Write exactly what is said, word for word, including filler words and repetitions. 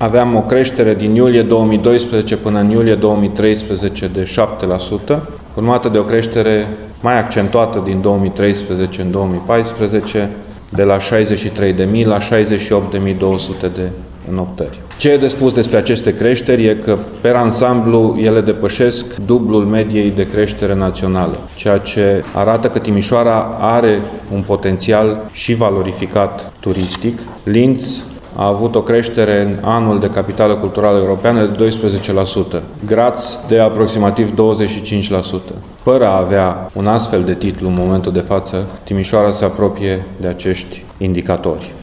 aveam o creștere din iulie două mii doisprezece până în iulie două mii treisprezece de șapte la sută, urmată de o creștere mai accentuată din două mii treisprezece în două mii paisprezece, de la șaizeci și trei de mii la șaizeci și opt de mii două sute de înoptări. Ce e de spus despre aceste creșteri e că, per ansamblu, ele depășesc dublul mediei de creștere națională, ceea ce arată că Timișoara are un potențial și valorificat turistic. Linz a avut o creștere în anul de capitală culturală europeană de doisprezece la sută, Graz de aproximativ douăzeci și cinci la sută. Fără a avea un astfel de titlu în momentul de față, Timișoara se apropie de acești indicatori.